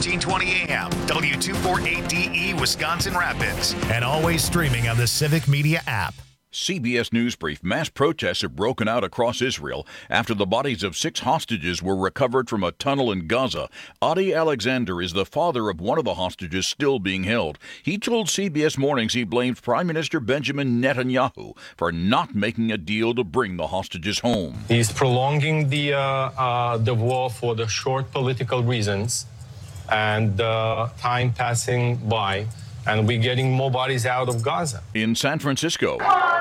1420 AM, W248DE, Wisconsin Rapids, and always streaming on the Civic Media app. CBS News Brief. Mass protests have broken out across Israel after the bodies of 6 hostages were recovered from a tunnel in Gaza. Adi Alexander is the father of one of the hostages still being held. He told CBS Mornings he blamed Prime Minister Benjamin Netanyahu for not making a deal to bring the hostages home. He's prolonging the war for the short political reasons and time passing by. And we're getting more bodies out of Gaza. In San Francisco,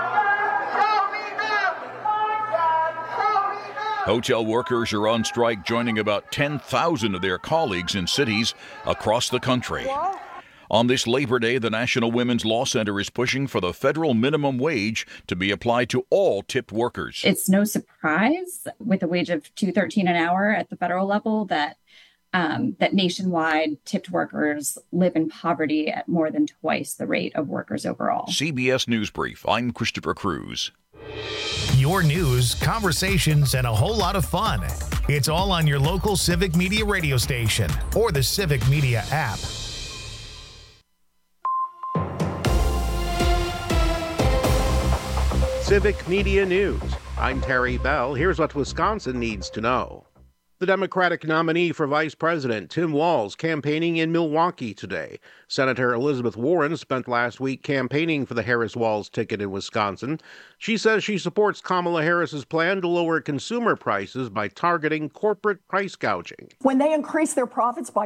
hotel workers are on strike, joining about 10,000 of their colleagues in cities across the country. On this Labor Day, the National Women's Law Center is pushing for the federal minimum wage to be applied to all tipped workers. It's no surprise with a wage of $2.13 an hour at the federal level that nationwide tipped workers live in poverty at more than twice the rate of workers overall. CBS News Brief. I'm Christopher Cruz. Your news, conversations, and a whole lot of fun. It's all on your local Civic Media radio station or the Civic Media app. Civic Media News. I'm Terry Bell. Here's what Wisconsin needs to know. The Democratic nominee for Vice President, Tim Walz, campaigning in Milwaukee today. Senator Elizabeth Warren spent last week campaigning for the Harris-Walz ticket in Wisconsin. She says she supports Kamala Harris's plan to lower consumer prices by targeting corporate price gouging. When they increase their profits by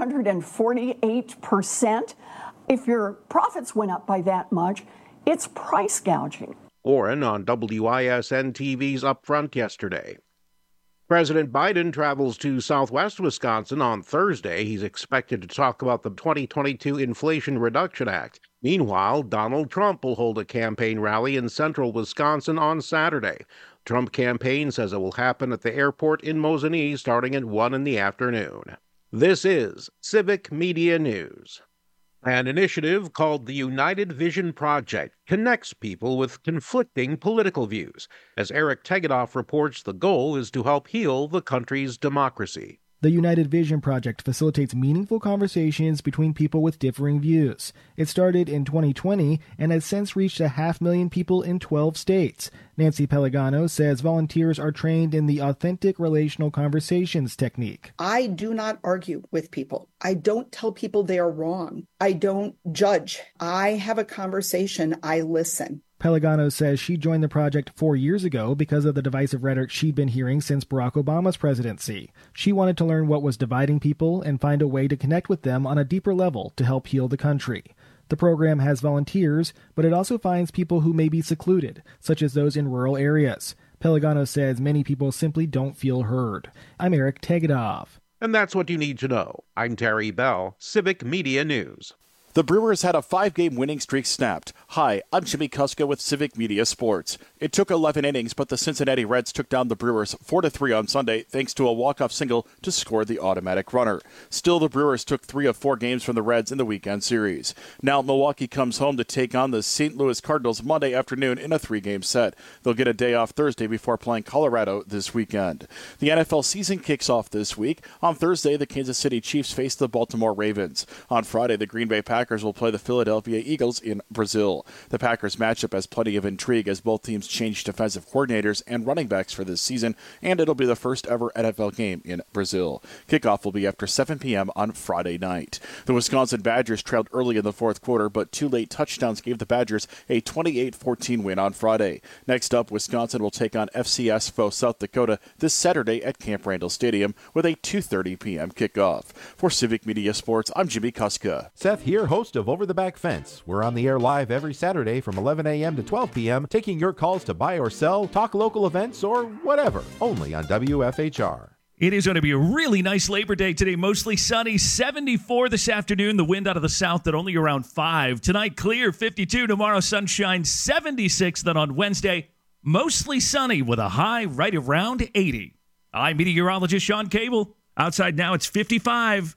448%, if your profits went up by that much, it's price gouging. Warren on WISN TV's Upfront yesterday. President Biden travels to southwest Wisconsin on Thursday. He's expected to talk about the 2022 Inflation Reduction Act. Meanwhile, Donald Trump will hold a campaign rally in central Wisconsin on Saturday. Trump campaign says it will happen at the airport in Mosinee starting at 1 in the afternoon. This is Civic Media News. An initiative called the United Vision Project connects people with conflicting political views. As Eric Tegedoff reports, the goal is to help heal the country's democracy. The United Vision Project facilitates meaningful conversations between people with differing views. It started in 2020 and has since reached 500,000 people in 12 states. Nancy Pellegano says volunteers are trained in the authentic relational conversations technique. I do not argue with people. I don't tell people they are wrong. I don't judge. I have a conversation. I listen. Pellegano says she joined the project 4 years ago because of the divisive rhetoric she'd been hearing since Barack Obama's presidency. She wanted to learn what was dividing people and find a way to connect with them on a deeper level to help heal the country. The program has volunteers, but it also finds people who may be secluded, such as those in rural areas. Pellegano says many people simply don't feel heard. I'm Eric Tegedoff. And that's what you need to know. I'm Terry Bell, Civic Media News. The Brewers had a 5-game winning streak snapped. Hi, I'm Jimmy Kuska with Civic Media Sports. It took 11 innings, but the Cincinnati Reds took down the Brewers 4-3 on Sunday thanks to a walk-off single to score the automatic runner. Still, the Brewers took 3 of 4 games from the Reds in the weekend series. Now, Milwaukee comes home to take on the St. Louis Cardinals Monday afternoon in a 3-game set. They'll get a day off Thursday before playing Colorado this weekend. The NFL season kicks off this week. On Thursday, the Kansas City Chiefs face the Baltimore Ravens. On Friday, the Green Bay Packers will play the Philadelphia Eagles in Brazil. The Packers matchup has plenty of intrigue as both teams change defensive coordinators and running backs for this season, and it'll be the first ever NFL game in Brazil. Kickoff will be after 7 p.m. on Friday night. The Wisconsin Badgers trailed early in the fourth quarter, but 2 late touchdowns gave the Badgers a 28-14 win on Friday. Next up, Wisconsin will take on FCS foe South Dakota this Saturday at Camp Randall Stadium with a 2:30 p.m. kickoff. For Civic Media Sports, I'm Jimmy Kuska. Seth here, host of Over the Back Fence. We're on the air live every Saturday from 11 a.m. to 12 p.m., taking your calls to buy or sell, talk local events, or whatever, only on WFHR. It is going to be a really nice Labor Day today. Mostly sunny, 74 this afternoon. The wind out of the south at only around 5. Tonight, clear, 52. Tomorrow, sunshine, 76. Then on Wednesday, mostly sunny with a high right around 80. I'm meteorologist Sean Cable. Outside now, it's 55.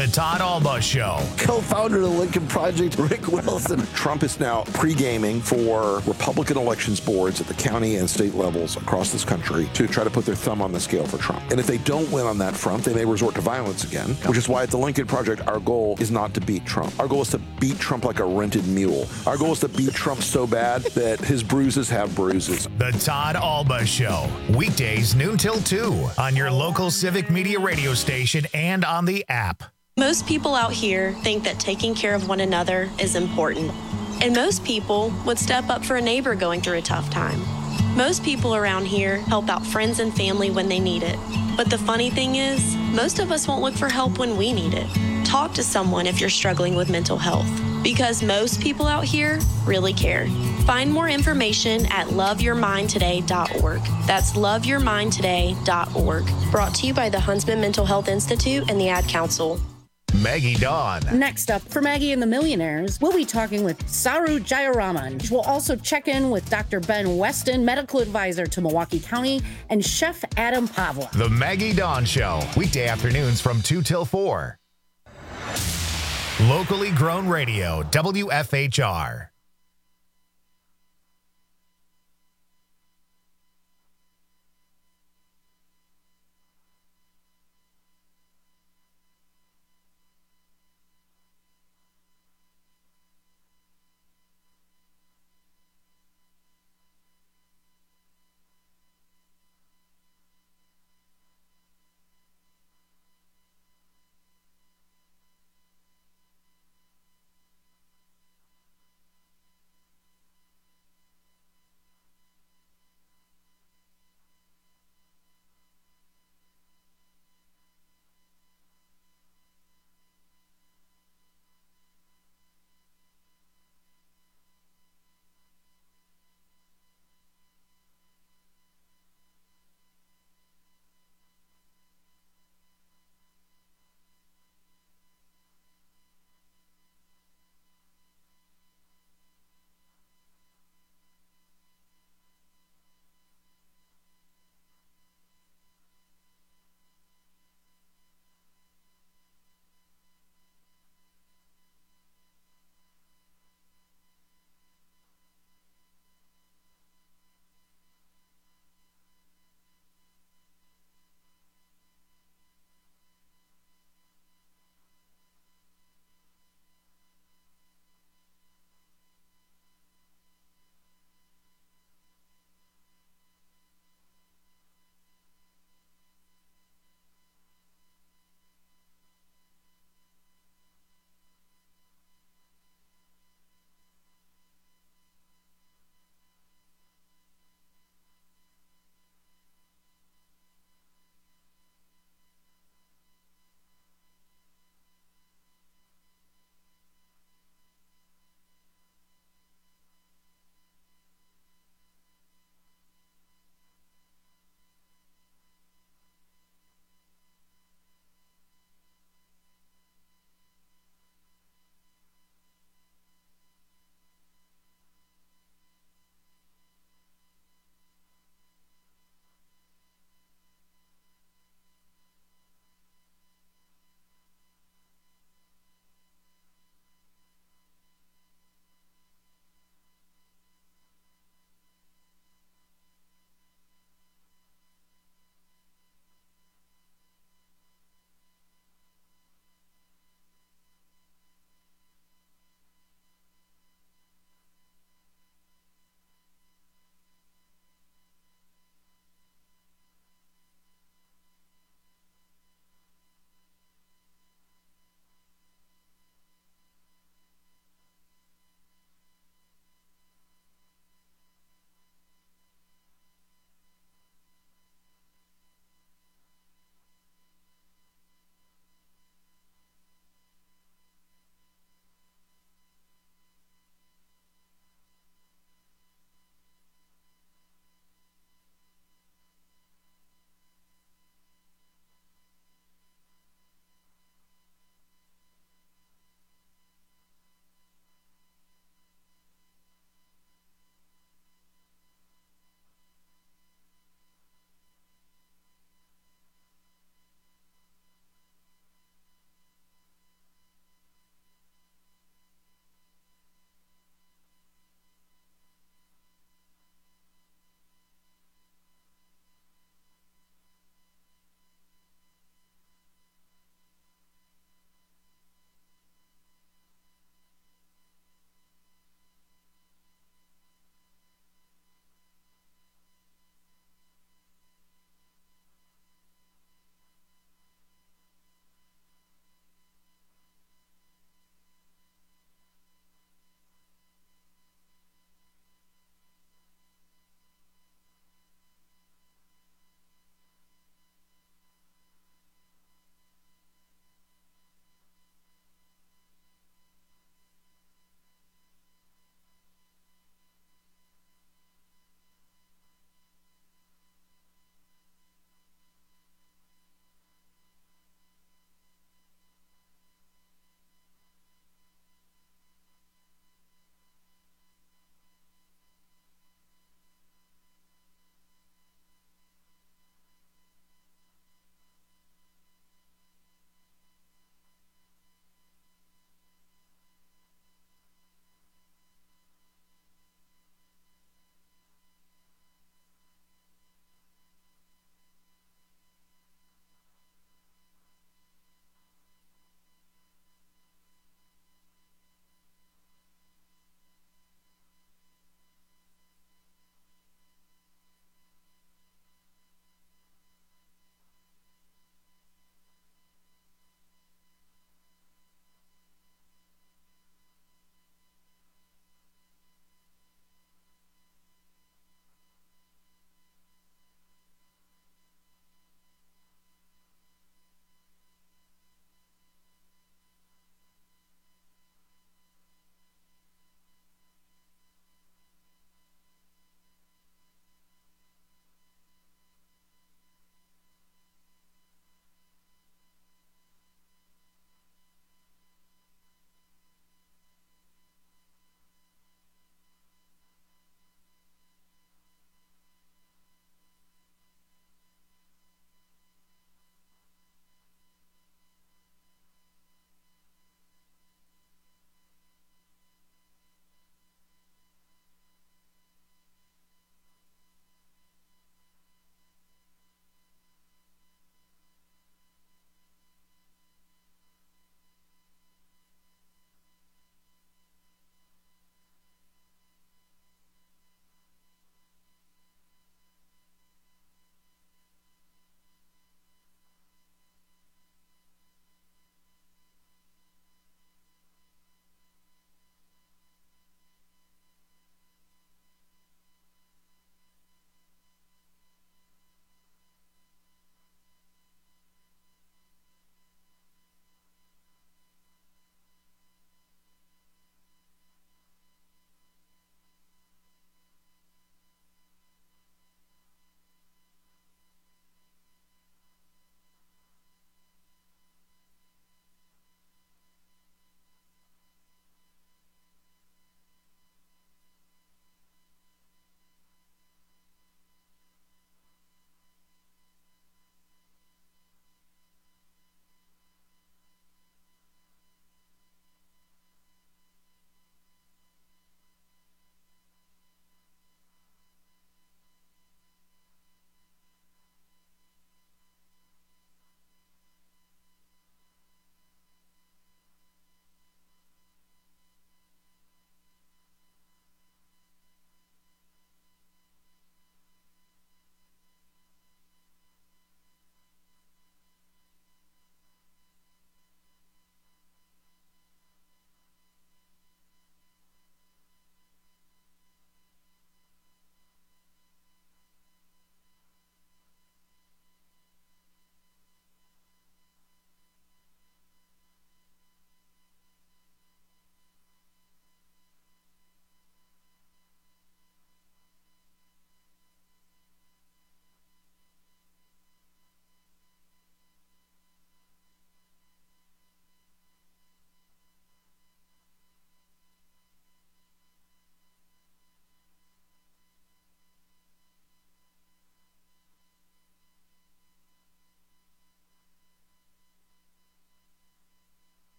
The Todd Alba Show. Co-founder of the Lincoln Project, Rick Wilson. Trump is now pre-gaming for Republican elections boards at the county and state levels across this country to try to put their thumb on the scale for Trump. And if they don't win on that front, they may resort to violence again, which is why at the Lincoln Project, our goal is not to beat Trump. Our goal is to beat Trump like a rented mule. Our goal is to beat Trump so bad that his bruises have bruises. The Todd Alba Show. Weekdays noon till 2 on your local Civic Media radio station and on the app. Most people out here think that taking care of one another is important. And most people would step up for a neighbor going through a tough time. Most people around here help out friends and family when they need it. But the funny thing is, most of us won't look for help when we need it. Talk to someone if you're struggling with mental health, because most people out here really care. Find more information at loveyourmindtoday.org. That's loveyourmindtoday.org. Brought to you by the Huntsman Mental Health Institute and the Ad Council. Maggie Dawn. Next up, for Maggie and the Millionaires, we'll be talking with Saru Jayaraman. We'll also check in with Dr. Ben Weston, medical advisor to Milwaukee County, and Chef Adam Pavla. The Maggie Dawn Show, weekday afternoons from 2 till 4. Locally grown radio, WFHR.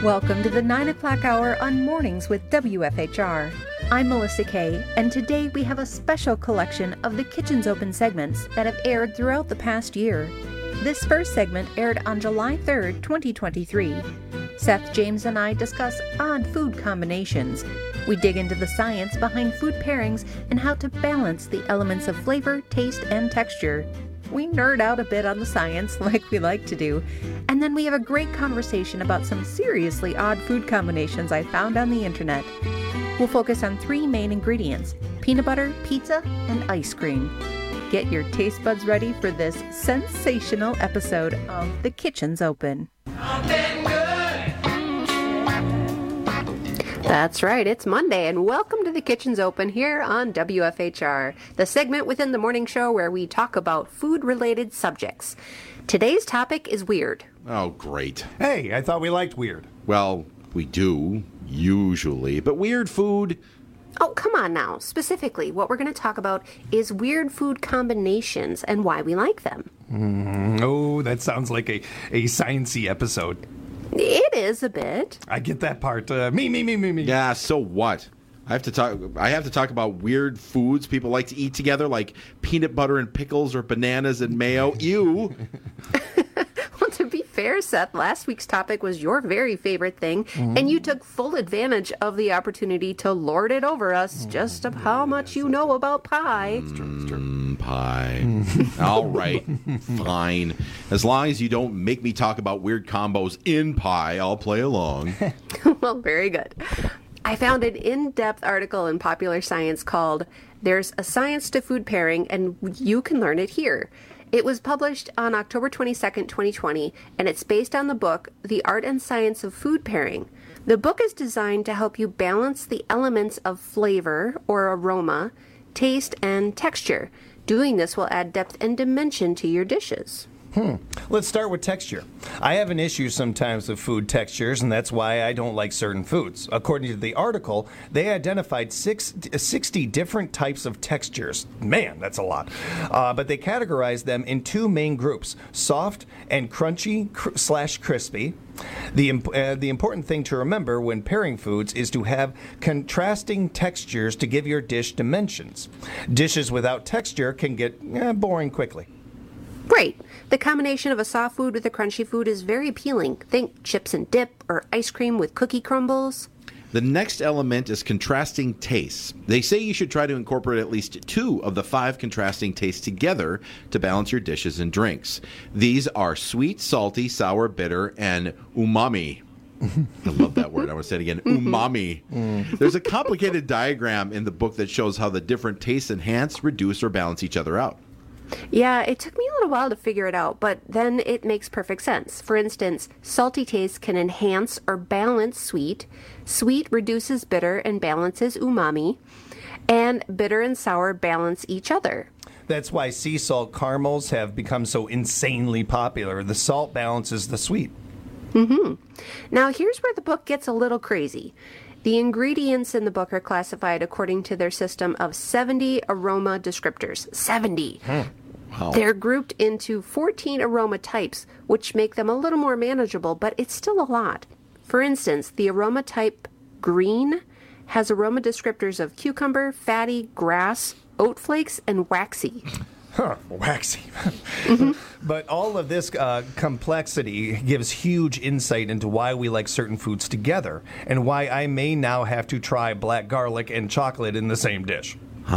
Welcome to the 9 o'clock hour on Mornings with WFHR. I'm Melissa Kay, and today we have a special collection of the Kitchen's Open segments that have aired throughout the past year. This first segment aired on July 3rd, 2023. Seth James and I discuss odd food combinations. We dig into the science behind food pairings and how to balance the elements of flavor, taste, and texture. We nerd out a bit on the science, like we like to do, and then we have a great conversation about some seriously odd food combinations I found on the internet. We'll focus on 3 main ingredients: peanut butter, pizza, and ice cream. Get your taste buds ready for this sensational episode of The Kitchen's Open. That's right, it's Monday, and welcome to The Kitchen's Open here on WFHR, the segment within the morning show where we talk about food-related subjects. Today's topic is weird. Oh, great. Hey, I thought we liked weird. Well, we do, usually, but weird food... Oh, come on now. Specifically, what we're going to talk about is weird food combinations and why we like them. Oh, that sounds like a science-y episode. It is a bit. I get that part. Me. Yeah, so what? I have to talk about weird foods people like to eat together, like peanut butter and pickles or bananas and mayo. Ew. Well, to be fair, Seth, last week's topic was your very favorite thing, and you took full advantage of the opportunity to lord it over us just of how much you know about pie. Pie. All right, fine. As long as you don't make me talk about weird combos in pie, I'll play along. Well, very good. I found an in-depth article in Popular Science called "There's a Science to Food Pairing, and You Can Learn It Here." It was published on October 22nd, 2020, and it's based on the book, The Art and Science of Food Pairing. The book is designed to help you balance the elements of flavor or aroma, taste, and texture. Doing this will add depth and dimension to your dishes. Let's start with texture. I have an issue sometimes with food textures, and that's why I don't like certain foods. According to the article, they identified 60 different types of textures. Man, that's a lot. But they categorized them in 2 main groups: soft and crunchy / crispy. The important thing to remember when pairing foods is to have contrasting textures to give your dish dimensions. Dishes without texture can get boring quickly. Right. The combination of a soft food with a crunchy food is very appealing. Think chips and dip or ice cream with cookie crumbles. The next element is contrasting tastes. They say you should try to incorporate at least 2 of the 5 contrasting tastes together to balance your dishes and drinks. These are sweet, salty, sour, bitter, and umami. I love that word. I want to say it again. Umami. There's a complicated diagram in the book that shows how the different tastes enhance, reduce, or balance each other out. Yeah, it took me a little while to figure it out, but then it makes perfect sense. For instance, salty taste can enhance or balance sweet. Sweet reduces bitter and balances umami. And bitter and sour balance each other. That's why sea salt caramels have become so insanely popular. The salt balances the sweet. Now, here's where the book gets a little crazy. The ingredients in the book are classified according to their system of 70 aroma descriptors. 70. Wow. They're grouped into 14 aroma types, which make them a little more manageable, but it's still a lot. For instance, the aroma type green has aroma descriptors of cucumber, fatty, grass, oat flakes, and waxy. Waxy. But all of this complexity gives huge insight into why we like certain foods together, and why I may now have to try black garlic and chocolate in the same dish.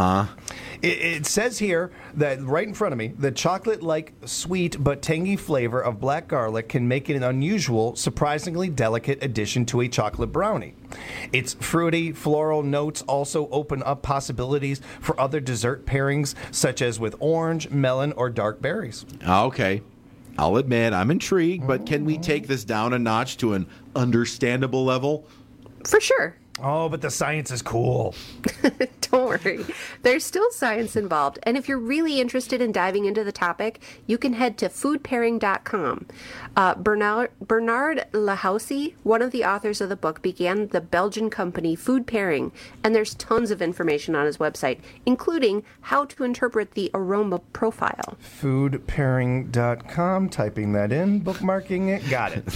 It says here that right in front of me, the chocolate-like sweet but tangy flavor of black garlic can make it an unusual, surprisingly delicate addition to a chocolate brownie. Its fruity, floral notes also open up possibilities for other dessert pairings, such as with orange, melon, or dark berries. Okay. I'll admit, I'm intrigued, but can we take this down a notch to an understandable level? For sure. Oh, but the science is cool. Don't worry. There's still science involved. And if you're really interested in diving into the topic, you can head to foodpairing.com. Bernard Lahousie, one of the authors of the book, began the Belgian company Food Pairing, and there's tons of information on his website, including how to interpret the aroma profile. Foodpairing.com, typing that in, bookmarking it, got it.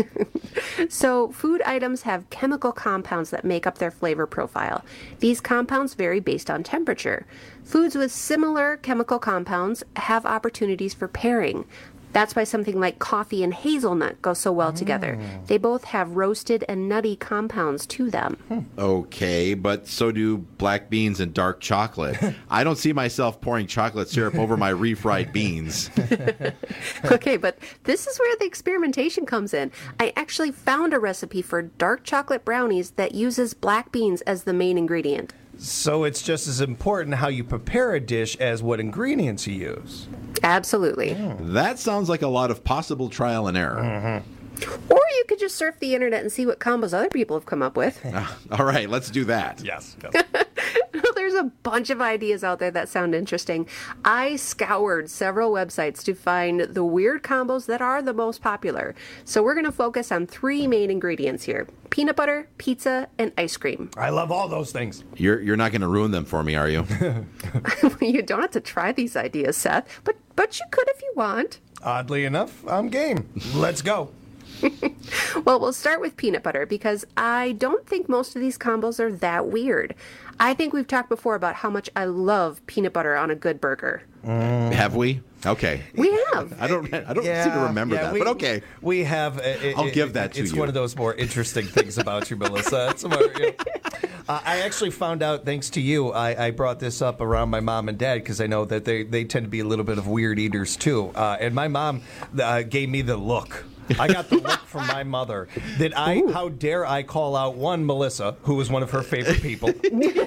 So, food items have chemical compounds that make up their flavor profile. These compounds vary based on temperature. Foods with similar chemical compounds have opportunities for pairing. That's why something like coffee and hazelnut go so well together. They both have roasted and nutty compounds to them. Okay, but so do black beans and dark chocolate. I don't see myself pouring chocolate syrup over my refried beans. Okay, but this is where the experimentation comes in. I actually found a recipe for dark chocolate brownies that uses black beans as the main ingredient. So it's just as important how you prepare a dish as what ingredients you use. Absolutely. That sounds like a lot of possible trial and error. Or you could just surf the internet and see what combos other people have come up with. All right, let's do that. Yes. There's a bunch of ideas out there that sound interesting. I scoured several websites to find the weird combos that are the most popular. So we're going to focus on 3 main ingredients here: peanut butter, pizza, and ice cream. I love all those things. You're not going to ruin them for me, are you? You don't have to try these ideas, Seth, but you could if you want. Oddly enough, I'm game. Let's go. Well, we'll start with peanut butter because I don't think most of these combos are that weird. I think we've talked before about how much I love peanut butter on a good burger. Have we? Okay. We have. I don't seem to remember that, but okay. We have. I'll give that to you. It's one of those more interesting things about you, Melissa. It's more, I actually found out, thanks to you, I brought this up around my mom and dad because I know that they tend to be a little bit of weird eaters too. And my mom gave me the look. I got the look from my mother that how dare I call out one, Melissa, who was one of her favorite people,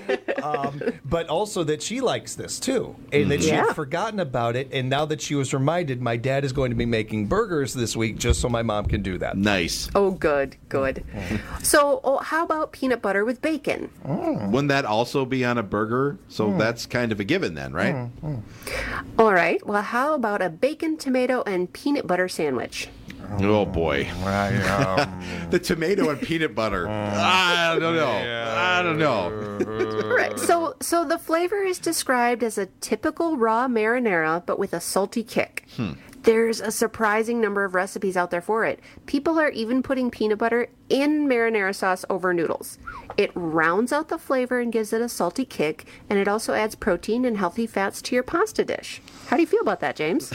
but also that she likes this too, and that she had forgotten about it, and now that she was reminded, my dad is going to be making burgers this week just so my mom can do that. Nice. Oh, good. So how about peanut butter with bacon? Wouldn't that also be on a burger? So that's kind of a given then, right? All right. Well, how about a bacon, tomato, and peanut butter sandwich? Oh, boy. The tomato and peanut butter. I don't know. Right. So the flavor is described as a typical raw marinara, but with a salty kick. There's a surprising number of recipes out there for it. People are even putting peanut butter in marinara sauce over noodles. It rounds out the flavor and gives it a salty kick, and it also adds protein and healthy fats to your pasta dish. How do you feel about that, James?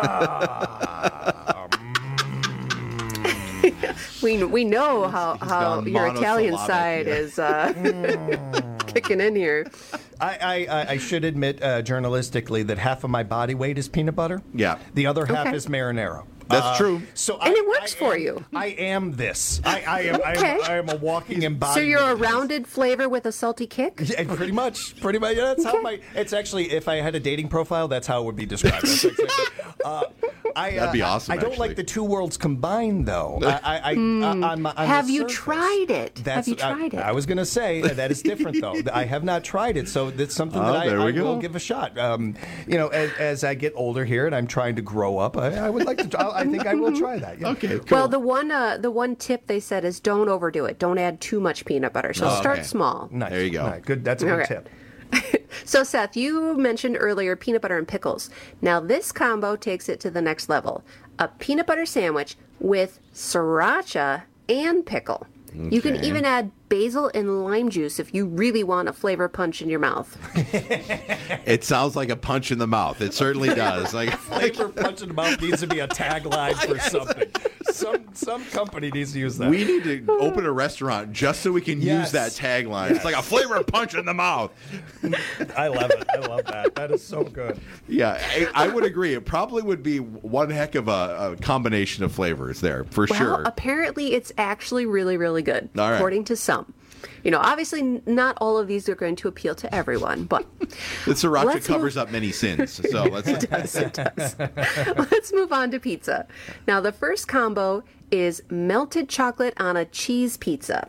We know how your Italian side is kicking in here. I should admit journalistically that half of my body weight is peanut butter. Yeah. The other half is marinara. That's true. And it works for you. I am this. I am a walking embodiment. So you're a rounded flavor with a salty kick? Yeah, pretty much. Yeah, that's how it's actually, if I had a dating profile, that's how it would be described. That'd be awesome. I don't like the two worlds combined, though. Have you tried it? I was going to say that is different, though. I have not tried it, so that's something that I will give a shot. As I get older here and I'm trying to grow up, I would like to. I think I will try that. Yeah. Okay, cool. Well, the one tip they said is don't overdo it. Don't add too much peanut butter. So start small. Nice. There you go. Right, good. That's a good tip. So, Seth, you mentioned earlier peanut butter and pickles. Now, this combo takes it to the next level. A peanut butter sandwich with sriracha and pickle. Okay. You can even add basil and lime juice if you really want a flavor punch in your mouth. It sounds like a punch in the mouth. It certainly does. Flavor punch in the mouth needs to be a tagline for something. Some company needs to use that. We need to open a restaurant just so we can use that tagline. It's like a flavor punch in the mouth. I love it. I love that. That is so good. Yeah, I would agree. It probably would be one heck of a combination of flavors there, for sure. Well, apparently it's actually really, really good, according to some. Obviously not all of these are going to appeal to everyone, but the sriracha covers up many sins. So it does. Let's move on to pizza. Now, the first combo is melted chocolate on a cheese pizza.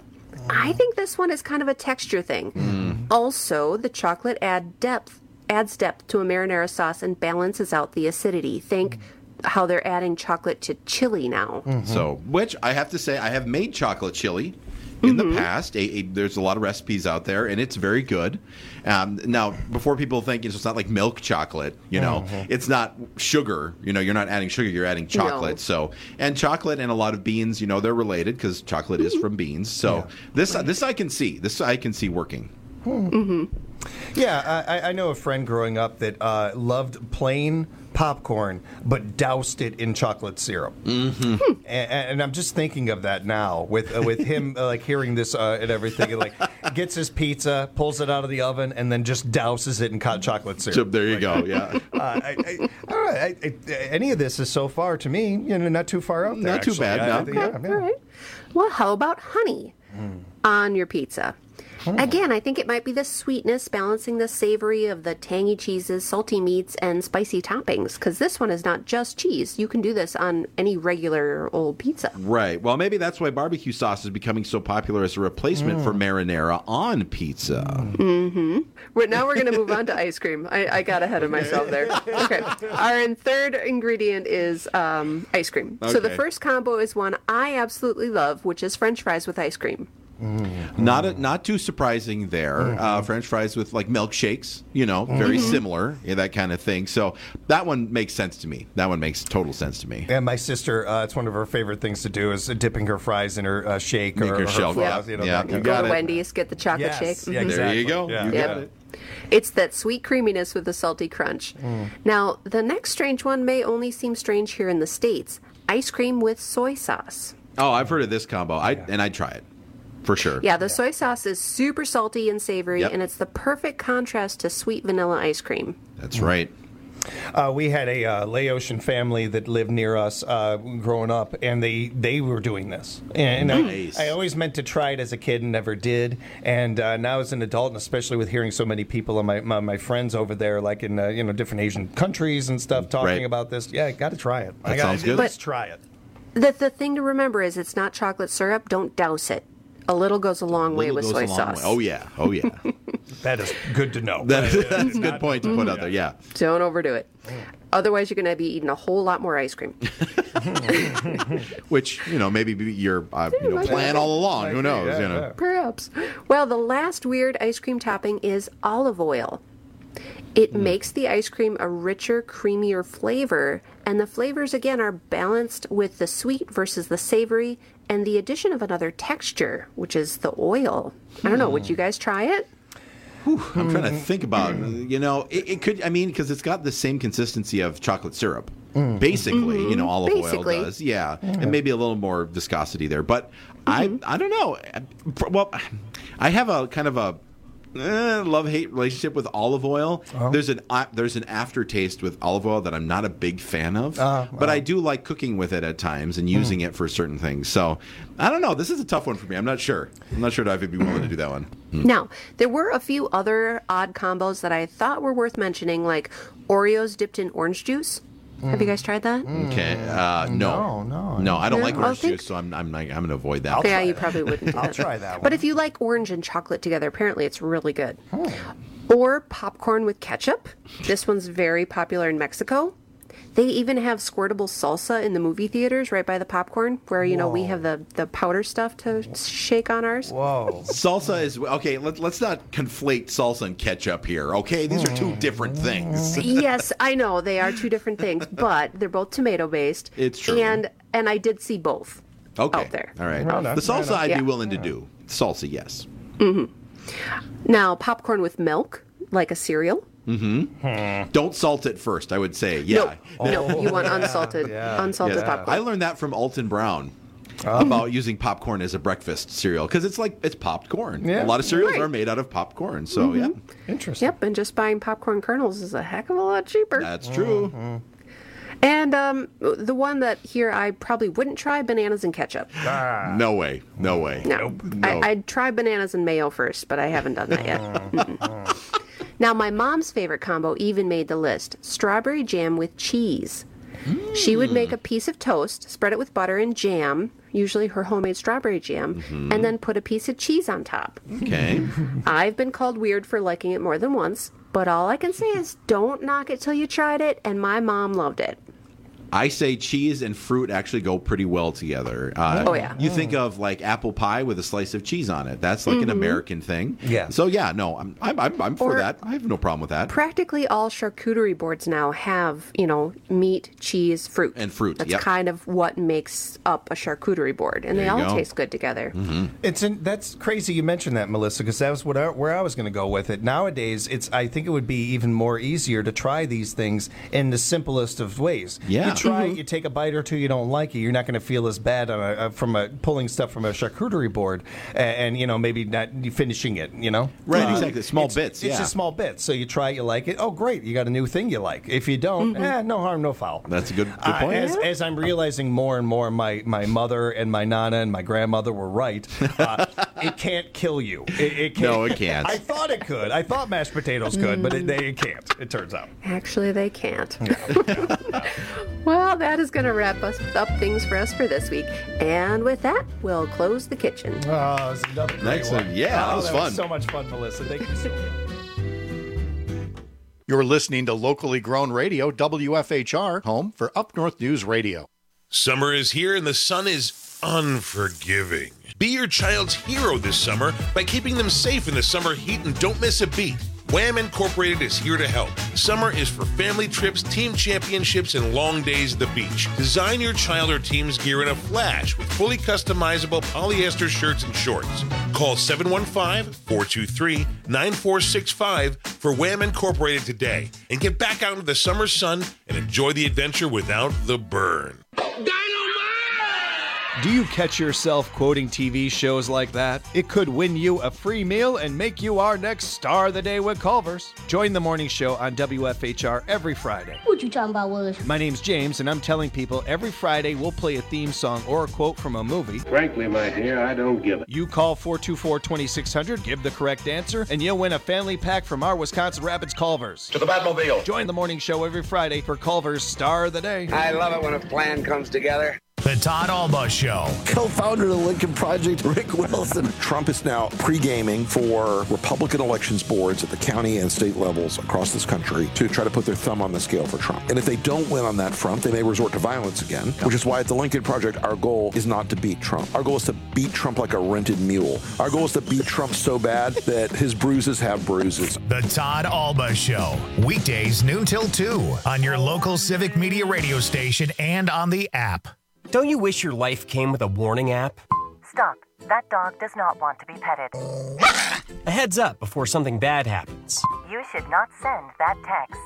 I think this one is kind of a texture thing. Also, the chocolate adds depth to a marinara sauce and balances out the acidity. Think how they're adding chocolate to chili now. So, which I have to say, I have made chocolate chili in the past. There's a lot of recipes out there, and it's very good. Now, before people think it's not like milk chocolate, it's not sugar. You're not adding sugar, you're adding chocolate. No. So, and chocolate and a lot of beans, they're related because chocolate is from beans. So, this I can see. This I can see working. Yeah, I know a friend growing up that loved plain popcorn, but doused it in chocolate syrup. And I'm just thinking of that now with him hearing this and everything. He, gets his pizza, pulls it out of the oven, and then just douses it in chocolate syrup. So there you go. Yeah. Any of this is so far to me, not too far out there. Not too bad. All right. Well, how about honey on your pizza? Again, I think it might be the sweetness balancing the savory of the tangy cheeses, salty meats, and spicy toppings, because this one is not just cheese. You can do this on any regular old pizza. Right. Well, maybe that's why barbecue sauce is becoming so popular as a replacement for marinara on pizza. Now we're going to move on to ice cream. I got ahead of myself there. Okay. Our third ingredient is ice cream. So the first combo is one I absolutely love, which is French fries with ice cream. Not too surprising there. French fries with milkshakes, very similar, that kind of thing. So that one makes sense to me. That one makes total sense to me. And my sister, it's one of her favorite things to do is dipping her fries in her shake or her shell fries. You got to Wendy's, get the chocolate shake. Yeah, exactly. There you go. Yeah. You got it. It's that sweet creaminess with the salty crunch. Now, the next strange one may only seem strange here in the States. Ice cream with soy sauce. Oh, I've heard of this combo. I'd try it. For sure. Yeah, the soy sauce is super salty and savory, and it's the perfect contrast to sweet vanilla ice cream. That's right. We had a Laotian family that lived near us growing up, and they were doing this. And nice. I always meant to try it as a kid and never did. And now as an adult, and especially with hearing so many people and my friends over there, like in different Asian countries and stuff, talking about this, I got to try it. That sounds good. Let's try it. The thing to remember is it's not chocolate syrup. Don't douse it. A little goes a long way with soy sauce. Oh, yeah. That is good to know. That's a good point to put out there, yeah. Don't overdo it. Otherwise, you're going to be eating a whole lot more ice cream. Which, maybe your plan all along. Who knows? Perhaps. Well, the last weird ice cream topping is olive oil. It makes the ice cream a richer, creamier flavor, and the flavors, again, are balanced with the sweet versus the savory, and the addition of another texture, which is the oil. I don't know, would you guys try it? I'm trying to think about, it could, because it's got the same consistency of chocolate syrup. Basically, olive oil does. Yeah. And maybe a little more viscosity there. But I don't know. Well, I have a kind of a love-hate relationship with olive oil. There's an aftertaste with olive oil that I'm not a big fan of, but I do like cooking with it at times and using it for certain things. So I don't know. This is a tough one for me. I'm not sure if I'd be willing to do that one. Now, there were a few other odd combos that I thought were worth mentioning, like Oreos dipped in orange juice. Have you guys tried that? Okay. No. I don't like orange juice, so I'm going to avoid that. Yeah, you probably wouldn't do that. I'll try that one. But if you like orange and chocolate together, apparently it's really good. Or popcorn with ketchup. This one's very popular in Mexico. They even have squirtable salsa in the movie theaters right by the popcorn, where, we have the powder stuff to shake on ours. Whoa. Salsa is, okay, let's not conflate salsa and ketchup here, okay? These are two different things. Yes, I know, they are two different things, but they're both tomato-based. It's true. And I did see both out there. All right. The salsa I'd be willing to do. Salsa, yes. Now, popcorn with milk, like a cereal. Don't salt it first, I would say. Yeah. No, you want unsalted popcorn. I learned that from Alton Brown about using popcorn as a breakfast cereal because it's popped corn. A lot of cereals are made out of popcorn. So yeah, interesting. Yep, and just buying popcorn kernels is a heck of a lot cheaper. That's true. And the one that here I probably wouldn't try, bananas and ketchup. No way. No. I'd try bananas and mayo first, but I haven't done that yet. Now, my mom's favorite combo even made the list. Strawberry jam with cheese. She would make a piece of toast, spread it with butter and jam, usually her homemade strawberry jam, and then put a piece of cheese on top. Okay. I've been called weird for liking it more than once, but all I can say is don't knock it till you tried it, and my mom loved it. I say cheese and fruit actually go pretty well together. You think of like apple pie with a slice of cheese on it. That's like an American thing. Yeah. So yeah, no, I'm for that. I have no problem with that. Practically all charcuterie boards now have, meat, cheese, fruit. And fruit, That's kind of what makes up a charcuterie board, and they all taste good together. That's crazy you mentioned that, Melissa, because that was where I was going to go with it. Nowadays, I think it would be even more easier to try these things in the simplest of ways. Yeah. You try it, you take a bite or two, you don't like it, you're not going to feel as bad pulling stuff from a charcuterie board and maybe not finishing it, Right, exactly. Small bits, It's just small bits. So you try it, you like it. Oh, great, you got a new thing you like. If you don't, no harm, no foul. That's a good point. As I'm realizing more and more, my mother and my nana and my grandmother were right. It can't kill you. It can't. No, it can't. I thought it could. I thought mashed potatoes could, but it can't, it turns out. Actually, they can't. Well, that is going to wrap up things for us for this week. And with that, we'll close the kitchen. Oh, it was another great one. Yeah, that was fun. So much fun, Melissa. Thank you so much. You're listening to locally grown radio, WFHR, home for Up North News Radio. Summer is here and the sun is unforgiving. Be your child's hero this summer by keeping them safe in the summer heat and don't miss a beat. Wham! Incorporated is here to help. Summer is for family trips, team championships, and long days at the beach. Design your child or team's gear in a flash with fully customizable polyester shirts and shorts. Call 715-423-9465 for Wham! Incorporated today and get back out into the summer sun and enjoy the adventure without the burn. Do you catch yourself quoting TV shows like that? It could win you a free meal and make you our next star of the day with Culver's. Join the morning show on WFHR every Friday. What you talking about, Willis? My name's James, and I'm telling people every Friday we'll play a theme song or a quote from a movie. Frankly, my dear, I don't give it. You call 424-2600, give the correct answer, and you'll win a family pack from our Wisconsin Rapids Culver's. To the Batmobile. Join the morning show every Friday for Culver's Star of the Day. I love it when a plan comes together. The Todd Alba Show. Co-founder of the Lincoln Project, Rick Wilson. Trump is now pre-gaming for Republican elections boards at the county and state levels across this country to try to put their thumb on the scale for Trump. And if they don't win on that front, they may resort to violence again, which is why at the Lincoln Project, our goal is not to beat Trump. Our goal is to beat Trump like a rented mule. Our goal is to beat Trump so bad that his bruises have bruises. The Todd Alba Show. Weekdays noon till 2 on your local Civic Media radio station and on the app. Don't you wish your life came with a warning app? Stop. That dog does not want to be petted. A heads up before something bad happens. You should not send that text.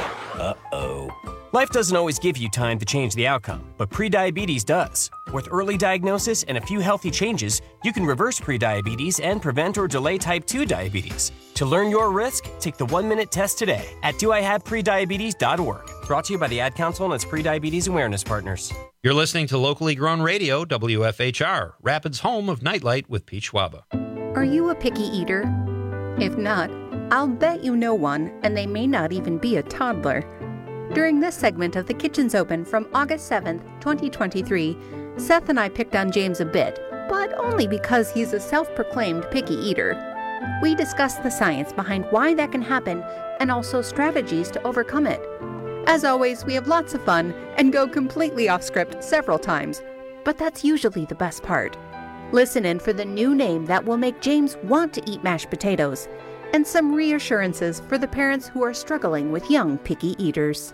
Uh-oh. Life doesn't always give you time to change the outcome, but prediabetes does. With early diagnosis and a few healthy changes, you can reverse prediabetes and prevent or delay type 2 diabetes. To learn your risk, take the 1-minute test today at doihaveprediabetes.org. Brought to you by the Ad Council and its prediabetes awareness partners. You're listening to locally grown radio, WFHR, Rapids' home of Nightlight with Pete Schwaba. Are you a picky eater? If not, I'll bet you know one, and they may not even be a toddler. During this segment of The Kitchen's Open from August 7th, 2023, Seth and I picked on James a bit, but only because he's a self-proclaimed picky eater. We discussed the science behind why that can happen and also strategies to overcome it. As always, we have lots of fun and go completely off script several times, but that's usually the best part. Listen in for the new name that will make James want to eat mashed potatoes, and some reassurances for the parents who are struggling with young picky eaters.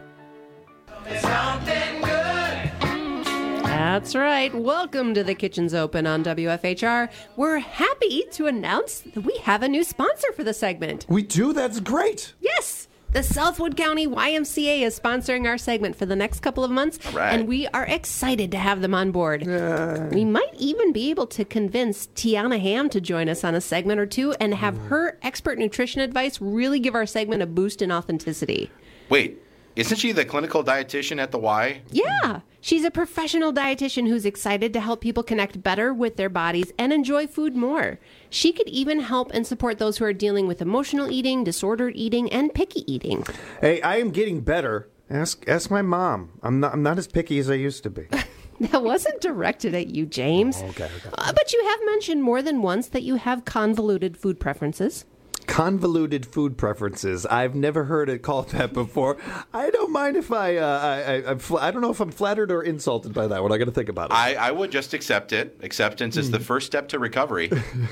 That's right. Welcome to The Kitchen's Open on WFHR. We're happy to announce that we have a new sponsor for the segment. We do? That's great. Yes. The Southwood County YMCA is sponsoring our segment for the next couple of months, and we are excited to have them on board. We might even be able to convince Tiana Ham to join us on a segment or two and have her expert nutrition advice really give our segment a boost in authenticity. Wait, isn't she the clinical dietitian at the Y? Yeah, she's a professional dietitian who's excited to help people connect better with their bodies and enjoy food more. She could even help and support those who are dealing with emotional eating, disordered eating, and picky eating. Hey, I am getting better. Ask my mom. I'm not as picky as I used to be. That wasn't directed at you, James. Oh, okay. But you have mentioned more than once that you have convoluted food preferences. Convoluted food preferences. I've never heard it called that before. I don't mind if I don't know if I'm flattered or insulted by that one. I got to think about it. I would just accept it. Acceptance is the first step to recovery.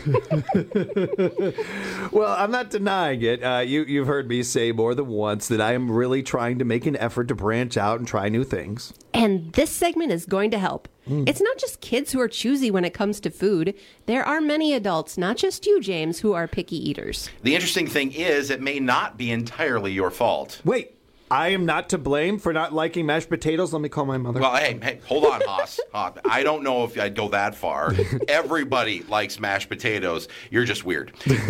Well, I'm not denying it. You've heard me say more than once that I am really trying to make an effort to branch out and try new things. And this segment is going to help. It's not just kids who are choosy when it comes to food. There are many adults, not just you, James, who are picky eaters. The interesting thing is it may not be entirely your fault. Wait, I am not to blame for not liking mashed potatoes? Let me call my mother. Well, hey, hold on, Haas. I don't know if I'd go that far. Everybody likes mashed potatoes. You're just weird.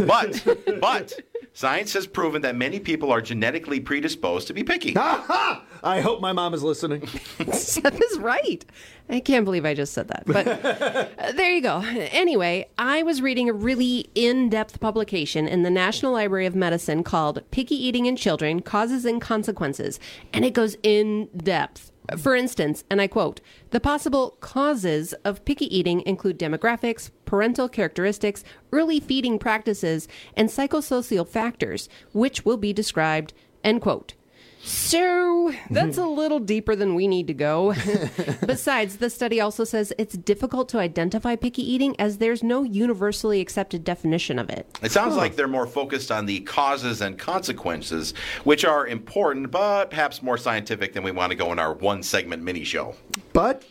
But science has proven that many people are genetically predisposed to be picky. Ha! I hope my mom is listening. Seth is right. I can't believe I just said that. But there you go. Anyway, I was reading a really in-depth publication in the National Library of Medicine called Picky Eating in Children, Causes and Consequences. And it goes in depth. For instance, and I quote, the possible causes of picky eating include demographics, parental characteristics, early feeding practices, and psychosocial factors, which will be described, end quote. So that's a little deeper than we need to go. Besides, the study also says it's difficult to identify picky eating as there's no universally accepted definition of it. It sounds like they're more focused on the causes and consequences, which are important, but perhaps more scientific than we want to go in our one-segment mini show. But,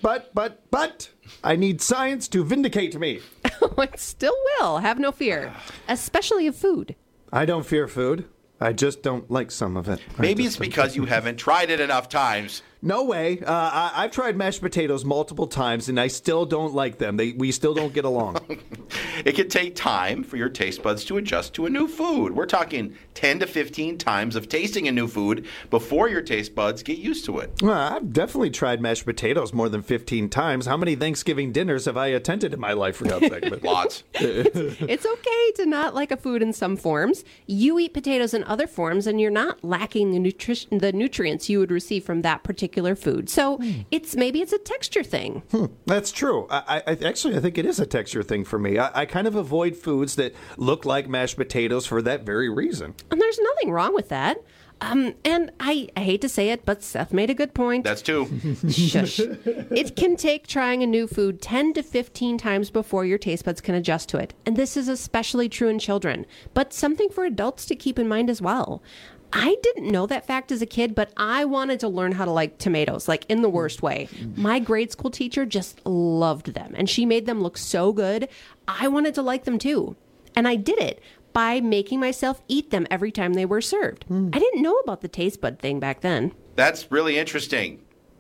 I need science to vindicate me. It still will, have no fear. Especially of food. I don't fear food. I just don't like some of it. Maybe it's because you haven't tried it enough times. No way. I've tried mashed potatoes multiple times, and I still don't like them. We still don't get along. It can take time for your taste buds to adjust to a new food. We're talking 10 to 15 times of tasting a new food before your taste buds get used to it. Well, I've definitely tried mashed potatoes more than 15 times. How many Thanksgiving dinners have I attended in my life for God's sake? Lots. It's okay to not like a food in some forms. You eat potatoes in other forms, and you're not lacking the nutrients you would receive from that particular food. So maybe it's a texture thing. That's true. I think it is a texture thing for me. I kind of avoid foods that look like mashed potatoes for that very reason. And there's nothing wrong with that. And I hate to say it, but Seth made a good point. That's two. Shush. It can take trying a new food 10 to 15 times before your taste buds can adjust to it. And this is especially true in children, but something for adults to keep in mind as well. I didn't know that fact as a kid, but I wanted to learn how to like tomatoes, like in the worst way. My grade school teacher just loved them, and she made them look so good. I wanted to like them too. And I did it by making myself eat them every time they were served. I didn't know about the taste bud thing back then. That's really interesting.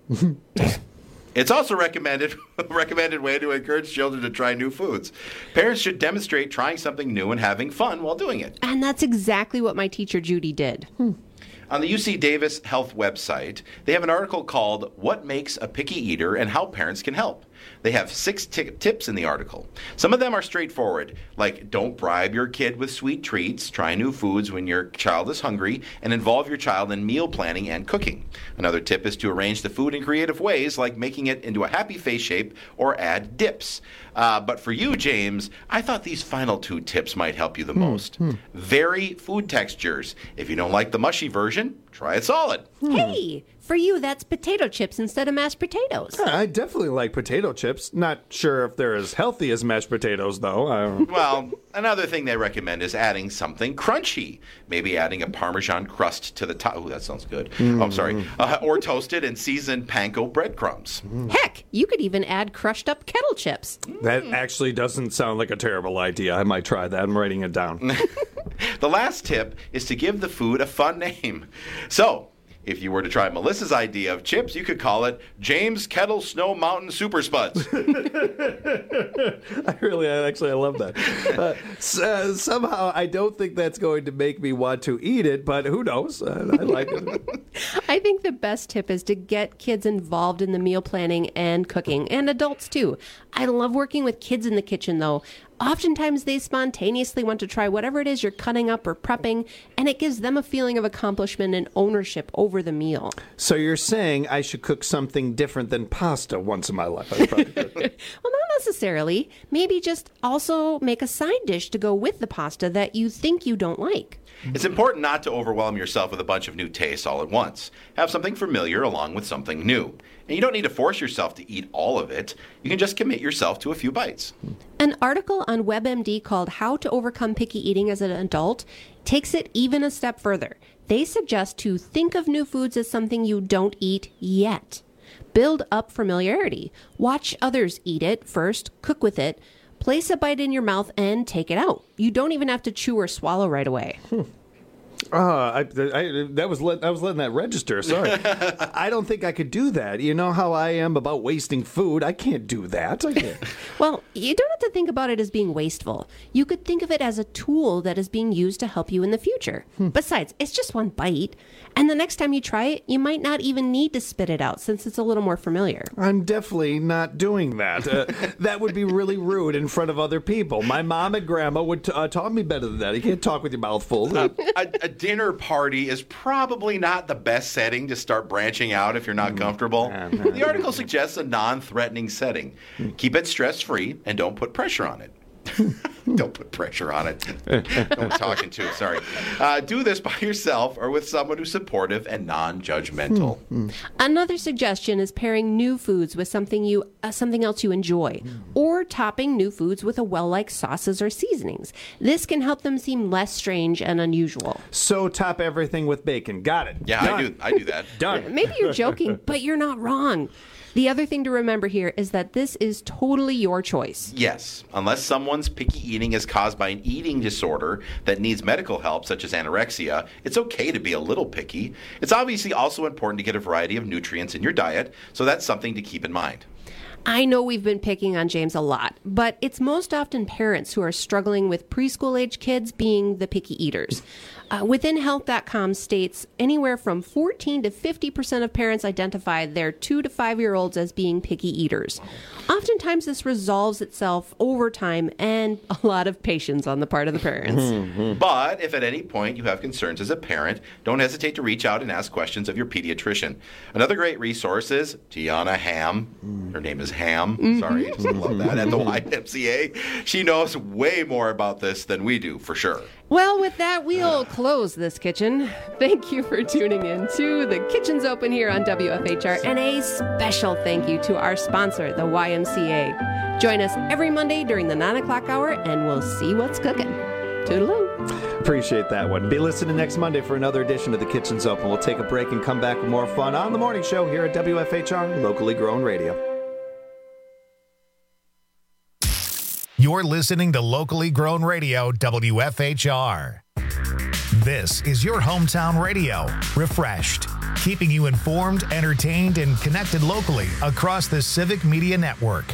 It's also a recommended way to encourage children to try new foods. Parents should demonstrate trying something new and having fun while doing it. And that's exactly what my teacher Judy did. On the UC Davis Health website, they have an article called What Makes a Picky Eater and How Parents Can Help. They have 6 tips in the article. Some of them are straightforward, like don't bribe your kid with sweet treats, try new foods when your child is hungry, and involve your child in meal planning and cooking. Another tip is to arrange the food in creative ways, like making it into a happy face shape or add dips. But for you, James, I thought these final 2 tips might help you the most. Vary food textures. If you don't like the mushy version, try it solid. Hey, for you, that's potato chips instead of mashed potatoes. I definitely like potato chips. Not sure if they're as healthy as mashed potatoes, though. Well, another thing they recommend is adding something crunchy. Maybe adding a Parmesan crust to the top. Oh, that sounds good. Oh, I'm sorry. Or toasted and seasoned panko breadcrumbs. Heck, you could even add crushed up kettle chips. That actually doesn't sound like a terrible idea. I might try that. I'm writing it down. The last tip is to give the food a fun name. So, if you were to try Melissa's idea of chips, you could call it James Kettle Snow Mountain Super Spuds. I love that. Somehow, I don't think that's going to make me want to eat it, but who knows? I like it. I think the best tip is to get kids involved in the meal planning and cooking, and adults too. I love working with kids in the kitchen, though. Oftentimes they spontaneously want to try whatever it is you're cutting up or prepping, and it gives them a feeling of accomplishment and ownership over the meal. So you're saying I should cook something different than pasta once in my life? That's probably good. Well, not necessarily. Maybe just also make a side dish to go with the pasta that you think you don't like. It's important not to overwhelm yourself with a bunch of new tastes all at once. Have something familiar along with something new. And you don't need to force yourself to eat all of it. You can just commit yourself to a few bites. An article on WebMD called How to Overcome Picky Eating as an Adult takes it even a step further. They suggest to think of new foods as something you don't eat yet. Build up familiarity. Watch others eat it first, cook with it, place a bite in your mouth, and take it out. You don't even have to chew or swallow right away. I was letting that register. Sorry. I don't think I could do that. You know how I am about wasting food. I can't do that. I can't. Well, you don't have to think about it as being wasteful. You could think of it as a tool that is being used to help you in the future. Besides, it's just one bite. And the next time you try it, you might not even need to spit it out since it's a little more familiar. I'm definitely not doing that. That would be really rude in front of other people. My mom and grandma would taught me better than that. You can't talk with your mouth full. A dinner party is probably not the best setting to start branching out if you're not comfortable. The article suggests a non-threatening setting. Keep it stress-free and don't put pressure on it. Don't put pressure on it. No one's talking to it, sorry. Do this by yourself or with someone who's supportive and non-judgmental. Another suggestion is pairing new foods with something else you enjoy, or topping new foods with a well-liked sauces or seasonings. This can help them seem less strange and unusual. So top everything with bacon. Got it. Yeah, Done. I do that. Done. Maybe you're joking, but you're not wrong. The other thing to remember here is that this is totally your choice. Yes, unless someone's picky eating is caused by an eating disorder that needs medical help, such as anorexia, it's okay to be a little picky. It's obviously also important to get a variety of nutrients in your diet, so that's something to keep in mind. I know we've been picking on James a lot, but it's most often parents who are struggling with preschool-age kids being the picky eaters. WithinHealth.com states anywhere from 14 to 50% of parents identify their 2 to 5-year-olds as being picky eaters. Oftentimes this resolves itself over time and a lot of patience on the part of the parents. But if at any point you have concerns as a parent, don't hesitate to reach out and ask questions of your pediatrician. Another great resource is Tiana Ham. Her name is Ham. Sorry, I just love that. At the YMCA. She knows way more about this than we do, for sure. Well, with that, we'll close this kitchen. Thank you for tuning in to The Kitchen's Open here on WFHR, and a special thank you to our sponsor, the YMCA. Join us every Monday during the 9 o'clock hour, and we'll see what's cooking. Toodaloo. Appreciate that one. Be listening next Monday for another edition of The Kitchen's Open. We'll take a break and come back with more fun on The Morning Show here at WFHR, locally grown radio. You're listening to locally grown radio, WFHR. This is your hometown radio, refreshed, keeping you informed, entertained, and connected locally across the Civic Media Network.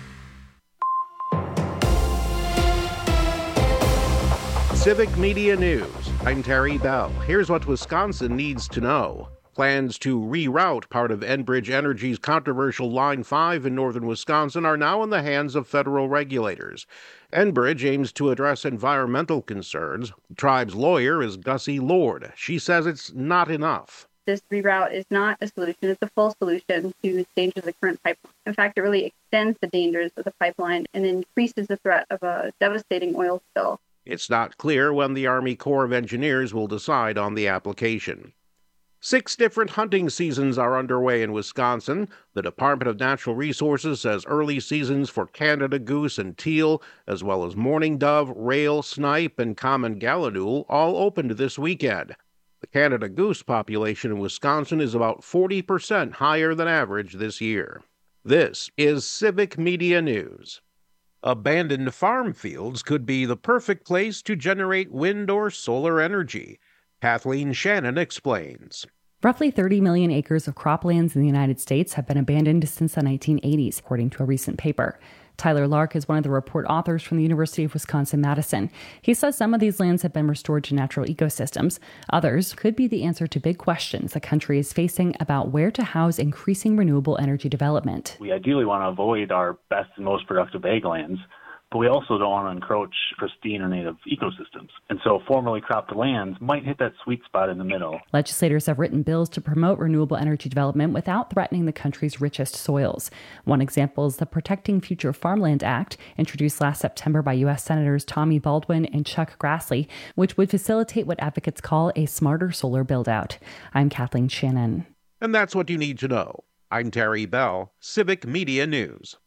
Civic Media News. I'm Terry Bell. Here's what Wisconsin needs to know. Plans to reroute part of Enbridge Energy's controversial Line 5 in northern Wisconsin are now in the hands of federal regulators. Enbridge aims to address environmental concerns. The tribe's lawyer is Gussie Lord. She says it's not enough. This reroute is not a solution. It's a full solution to the dangers of the current pipeline. In fact, it really extends the dangers of the pipeline and increases the threat of a devastating oil spill. It's not clear when the Army Corps of Engineers will decide on the application. 6 different hunting seasons are underway in Wisconsin. The Department of Natural Resources says early seasons for Canada goose and teal, as well as mourning dove, rail, snipe, and common gallinule, all opened this weekend. The Canada goose population in Wisconsin is about 40% higher than average this year. This is Civic Media News. Abandoned farm fields could be the perfect place to generate wind or solar energy. Kathleen Shannon explains. Roughly 30 million acres of croplands in the United States have been abandoned since the 1980s, according to a recent paper. Tyler Lark is one of the report authors from the University of Wisconsin-Madison. He says some of these lands have been restored to natural ecosystems. Others could be the answer to big questions the country is facing about where to house increasing renewable energy development. We ideally want to avoid our best and most productive ag lands, but we also don't want to encroach pristine or native ecosystems. And so formerly cropped lands might hit that sweet spot in the middle. Legislators have written bills to promote renewable energy development without threatening the country's richest soils. One example is the Protecting Future Farmland Act, introduced last September by U.S. Senators Tommy Baldwin and Chuck Grassley, which would facilitate what advocates call a smarter solar build-out. I'm Kathleen Shannon. And that's what you need to know. I'm Terry Bell, Civic Media News.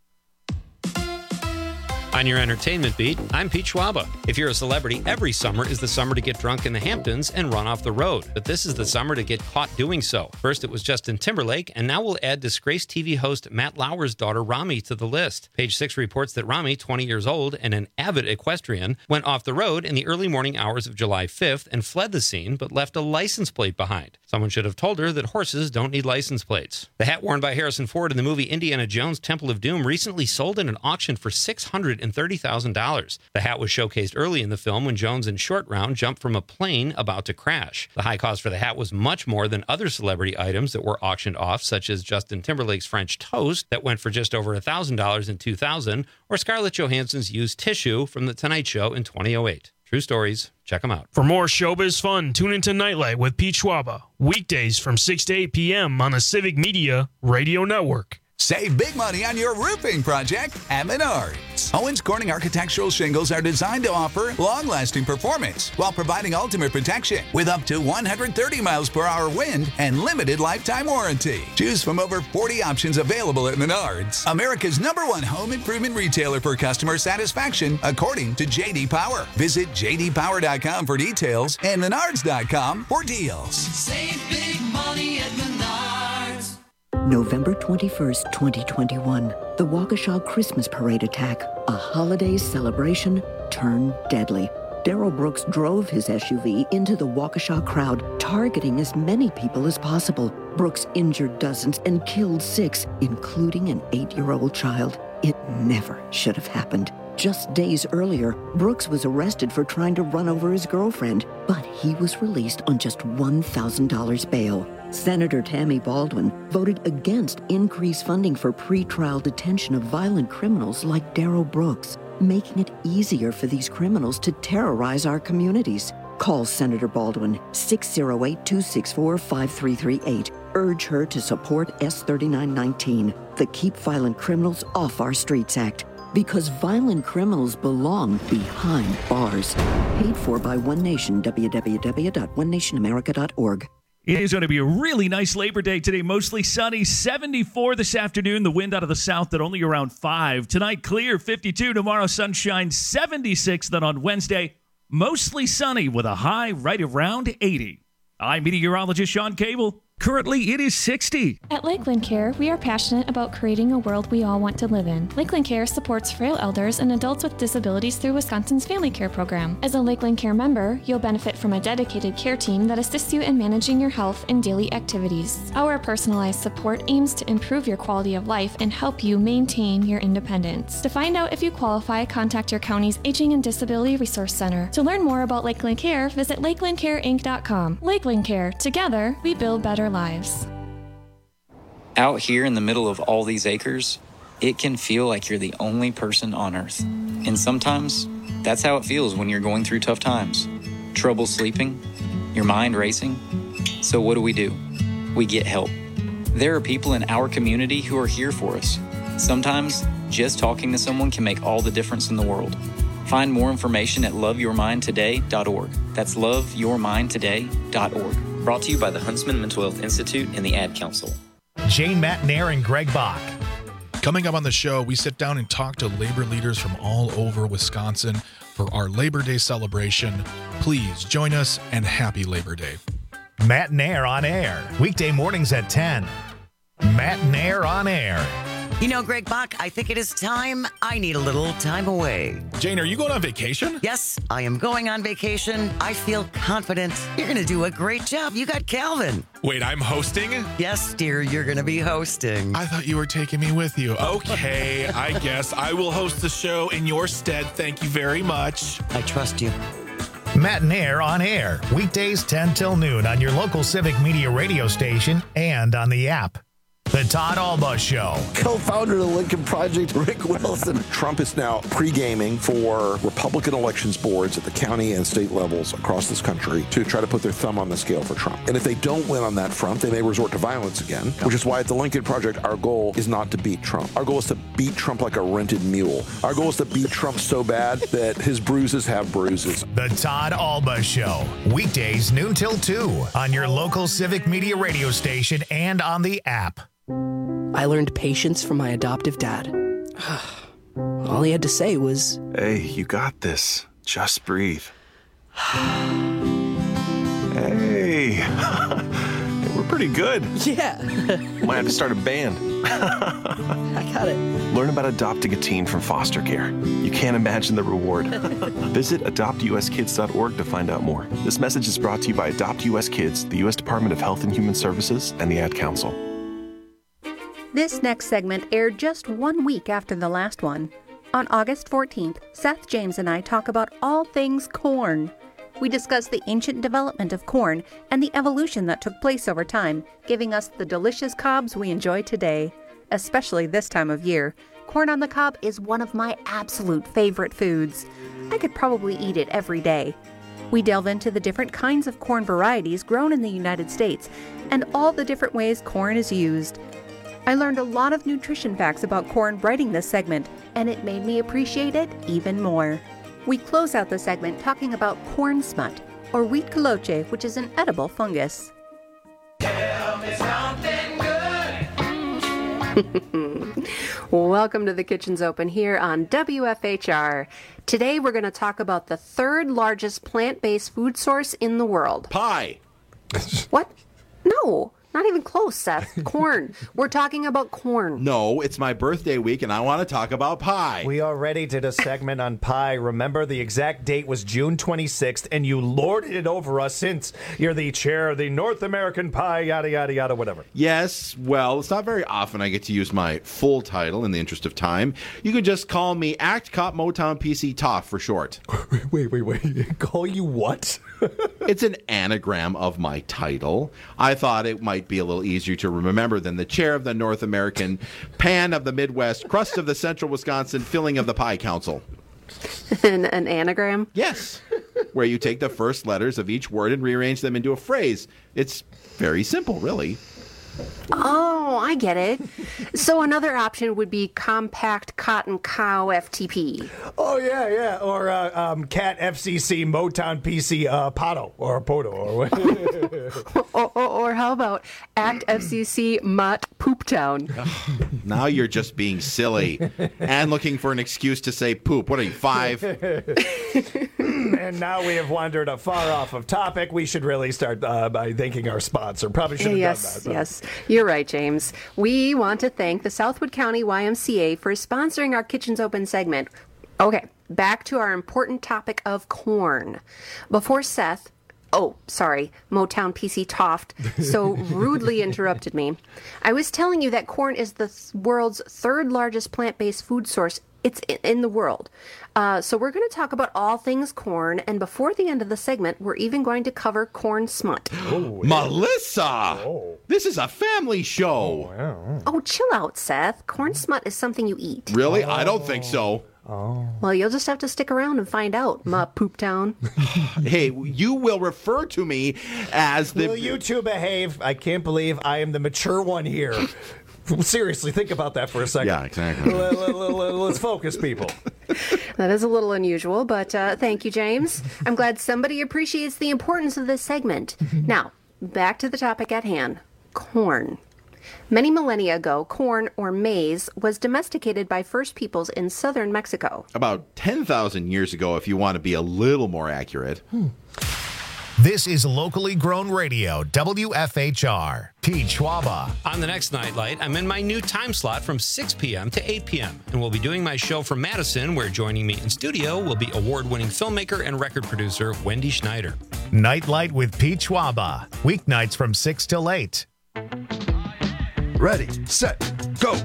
On your entertainment beat, I'm Pete Schwaba. If you're a celebrity, every summer is the summer to get drunk in the Hamptons and run off the road. But this is the summer to get caught doing so. First, it was Justin Timberlake, and now we'll add disgraced TV host Matt Lauer's daughter, Rami, to the list. Page 6 reports that Rami, 20 years old and an avid equestrian, went off the road in the early morning hours of July 5th and fled the scene, but left a license plate behind. Someone should have told her that horses don't need license plates. The hat worn by Harrison Ford in the movie Indiana Jones Temple of Doom recently sold in an auction for $630,000. The hat was showcased early in the film when Jones and Short Round jumped from a plane about to crash. The high cost for the hat was much more than other celebrity items that were auctioned off, such as Justin Timberlake's French toast that went for just over $1,000 in 2000, or Scarlett Johansson's used tissue from The Tonight Show in 2008. True stories. Check them out. For more showbiz fun, tune into Nightlight with Pete Schwaba. Weekdays from 6 to 8 p.m. on the Civic Media Radio Network. Save big money on your roofing project at Menards. Owens Corning architectural shingles are designed to offer long-lasting performance while providing ultimate protection with up to 130 miles per hour wind and limited lifetime warranty. Choose from over 40 options available at Menards, America's #1 home improvement retailer for customer satisfaction, according to J.D. Power. Visit jdpower.com for details and menards.com for deals. Save big money at Menards. November 21st, 2021, the Waukesha Christmas Parade attack, a holiday celebration turned deadly. Darrell Brooks drove his SUV into the Waukesha crowd, targeting as many people as possible. Brooks injured dozens and killed 6, including an 8-year-old child. It never should have happened. Just days earlier, Brooks was arrested for trying to run over his girlfriend, but he was released on just $1,000 bail. Senator Tammy Baldwin voted against increased funding for pretrial detention of violent criminals like Darrell Brooks, making it easier for these criminals to terrorize our communities. Call Senator Baldwin, 608-264-5338. Urge her to support S3919, the Keep Violent Criminals Off Our Streets Act. Because violent criminals belong behind bars. Paid for by One Nation, www.onenationamerica.org. It is going to be a really nice Labor Day today. Mostly sunny, 74 this afternoon. The wind out of the south at only around 5. Tonight, clear, 52. Tomorrow, sunshine, 76. Then on Wednesday, mostly sunny with a high right around 80. I'm meteorologist Sean Cable. Currently, it is 60. At Lakeland Care, we are passionate about creating a world we all want to live in. Lakeland Care supports frail elders and adults with disabilities through Wisconsin's Family Care Program. As a Lakeland Care member, you'll benefit from a dedicated care team that assists you in managing your health and daily activities. Our personalized support aims to improve your quality of life and help you maintain your independence. To find out if you qualify, contact your county's Aging and Disability Resource Center. To learn more about Lakeland Care, visit lakelandcareinc.com. Lakeland Care. Together, we build better lives. Out here in the middle of all these acres, it can feel like you're the only person on Earth. And sometimes, that's how it feels when you're going through tough times. Trouble sleeping, your mind racing. So what do? We get help. There are people in our community who are here for us. Sometimes, just talking to someone can make all the difference in the world. Find more information at loveyourmindtoday.org. That's loveyourmindtoday.org. Brought to you by the Huntsman Mental Health Institute and the Ad Council. Jane Matnair and Greg Bach. Coming up on the show, we sit down and talk to labor leaders from all over Wisconsin for our Labor Day celebration. Please join us and happy Labor Day. Matnair on air, weekday mornings at 10. Matnair on air. You know, Greg Bach, I think it is time. I need a little time away. Jane, are you going on vacation? Yes, I am going on vacation. I feel confident. You're going to do a great job. You got Calvin. Wait, I'm hosting? Yes, dear, you're going to be hosting. I thought you were taking me with you. Okay, I guess I will host the show in your stead. Thank you very much. I trust you. Matnair on air, weekdays 10 till noon on your local Civic Media radio station and on the app. The Todd Alba Show. Co-founder of the Lincoln Project, Rick Wilson. Trump is now pre-gaming for Republican elections boards at the county and state levels across this country to try to put their thumb on the scale for Trump. And if they don't win on that front, they may resort to violence again, which is why at the Lincoln Project, our goal is not to beat Trump. Our goal is to beat Trump like a rented mule. Our goal is to beat Trump so bad that his bruises have bruises. The Todd Alba Show. Weekdays noon till 2 on your local Civic Media radio station and on the app. I learned patience from my adoptive dad. All he had to say was, "Hey, you got this. Just breathe." Hey, we're pretty good. Yeah. Might have to start a band. I got it. Learn about adopting a teen from foster care. You can't imagine the reward. Visit adoptuskids.org to find out more. This message is brought to you by Adopt US Kids, the U.S. Department of Health and Human Services, and the Ad Council. This next segment aired just 1 week after the last one. On August 14th, Seth James and I talk about all things corn. We discuss the ancient development of corn and the evolution that took place over time, giving us the delicious cobs we enjoy today. Especially this time of year, corn on the cob is one of my absolute favorite foods. I could probably eat it every day. We delve into the different kinds of corn varieties grown in the United States and all the different ways corn is used. I learned a lot of nutrition facts about corn writing this segment, and it made me appreciate it even more. We close out the segment talking about corn smut, or wheat coloche, which is an edible fungus. Tell me something good. Welcome to The Kitchen's Open here on WFHR. Today we're going to talk about the third largest plant-based food source in the world. Pie. What? No. Not even close, Seth. Corn. We're talking about corn. No, it's my birthday week, and I want to talk about pie. We already did a segment on pie. Remember, the exact date was June 26th, and you lorded it over us since you're the chair of the North American Pie, yada, yada, yada, whatever. Yes, well, it's not very often I get to use my full title in the interest of time. You could just call me Act Cop Motown PC TOF for short. Wait. Call you what? It's an anagram of my title. I thought it might be a little easier to remember than the chair of the North American, pan of the Midwest, crust of the Central Wisconsin, filling of the Pie Council. An anagram? Yes. Where you take the first letters of each word and rearrange them into a phrase. It's very simple, really. Oh, I get it. So another option would be compact cotton cow FTP. Oh, yeah. Or cat FCC Motown PC Poto or Poto. Or how about Act FCC Mott Poop Town? Now you're just being silly and looking for an excuse to say poop. What are you, 5? And now we have wandered far off of topic. We should really start by thanking our sponsor. Probably should have done that. Yes. You're right, James. We want to thank the Southwood County YMCA for sponsoring our Kitchen's Open segment. Okay, back to our important topic of corn. Before Seth, Motown PC Toft, so rudely interrupted me, I was telling you that corn is the world's third largest plant-based food source. It's in the world. So we're going to talk about all things corn, and before the end of the segment, we're even going to cover corn smut. Melissa! This is a family show. Oh, chill out, Seth. Corn smut is something you eat. Really? I don't think so. Well, you'll just have to stick around and find out, Ma Poop Town. Hey, you will refer to me as the... Will you two behave? I can't believe I am the mature one here. Seriously, think about that for a second. Yeah, exactly. Let's focus, people. That is a little unusual, but thank you, James. I'm glad somebody appreciates the importance of this segment. Now, back to the topic at hand, corn. Many millennia ago, corn, or maize, was domesticated by first peoples in southern Mexico. About 10,000 years ago, if you want to be a little more accurate. This is locally grown radio, WFHR. Pete Schwaba. On the next Nightlight, I'm in my new time slot from 6 p.m. to 8 p.m. and we'll be doing my show from Madison, where joining me in studio will be award-winning filmmaker and record producer Wendy Schneider. Nightlight with Pete Schwaba. Weeknights from 6 till 8. Ready, set, go.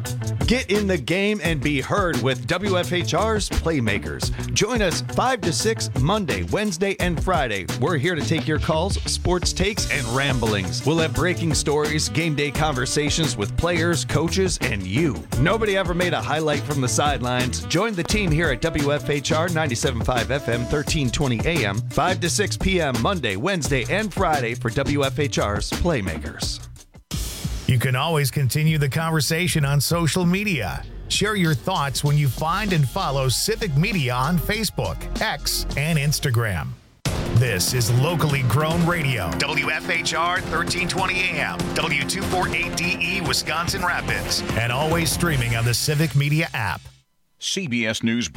Get in the game and be heard with WFHR's Playmakers. Join us 5 to 6 Monday, Wednesday, and Friday. We're here to take your calls, sports takes, and ramblings. We'll have breaking stories, game day conversations with players, coaches, and you. Nobody ever made a highlight from the sidelines. Join the team here at WFHR 97.5 FM, 1320 AM, 5 to 6 p.m. Monday, Wednesday, and Friday for WFHR's Playmakers. You can always continue the conversation on social media. Share your thoughts when you find and follow Civic Media on Facebook, X, and Instagram. This is locally grown radio. WFHR 1320 AM, W248DE, Wisconsin Rapids, and always streaming on the Civic Media app. CBS News